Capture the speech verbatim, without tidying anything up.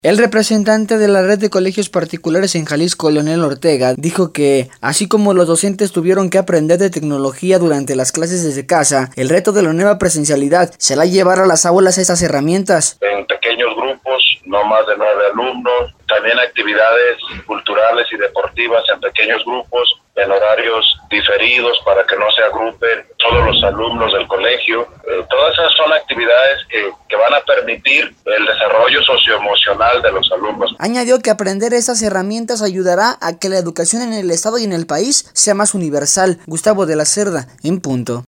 El representante de la red de colegios particulares en Jalisco, Leonel Ortega, dijo que, así como los docentes tuvieron que aprender de tecnología durante las clases desde casa, el reto de la nueva presencialidad será llevar a las aulas esas herramientas. En pequeños grupos, no más de nueve alumnos, también actividades culturales y deportivas en pequeños grupos, en horarios diferidos para que no se agrupen todos los alumnos del colegio. Eh, todas esas son actividades que, que van a permitir el desarrollo socioemocional de los alumnos. Añadió que aprender esas herramientas ayudará a que la educación en el estado y en el país sea más universal. Gustavo de la Cerda, en punto.